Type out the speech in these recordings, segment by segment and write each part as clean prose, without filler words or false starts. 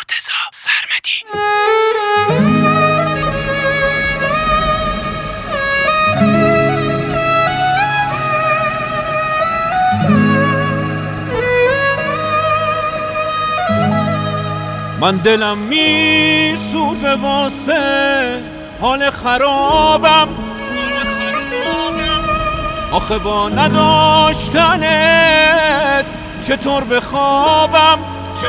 مرتضی سرمدی. من دلم میسوزه واسه حال خرابم، آخه با نداشتنت چطور بخوابم.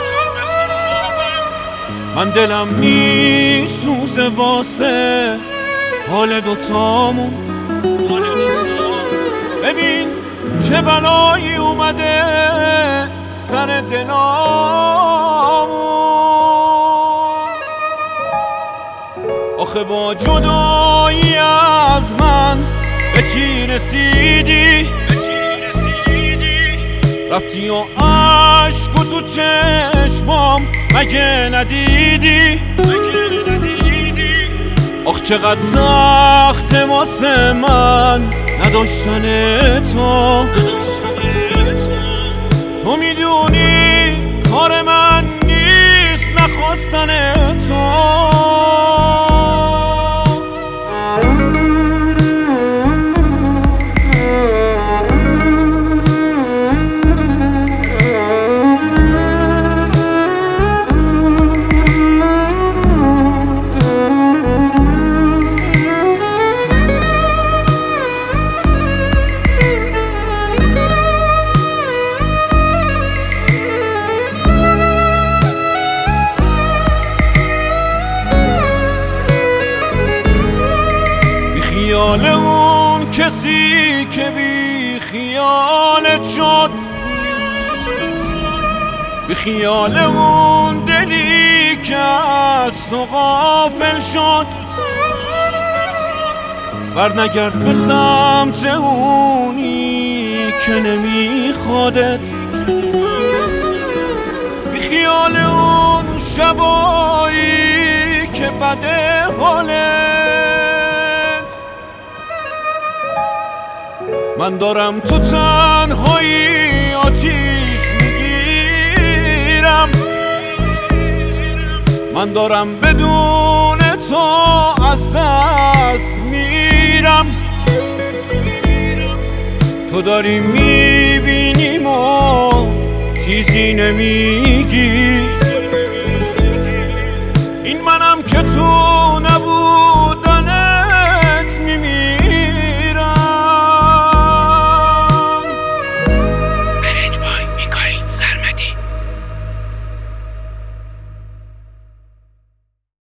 من دلم میسوزه واسه حال دوتامون. ببین چه بلایی اومده سر دلامون. آخه با جدایی از من به چی رسیدی؟ رفتی و عشق و تو چشمام مگه ندیدی؟ آخ چقدر سخت واسه من نداشتن تو. تو میدونی کار من نیست نخواستن تو. خیال اون کسی که بی خیالت شد، بی خیال اون دلی که از تو غافل شد. برنگرد به سمت اونی که نمیخوادت، بی خیال اون شبایی که بده حالت. من دارم تو تنهایی آتیش میگیرم، من دارم بدون تو از دست میرم. تو داری میبینیم و چیزی نمیگی.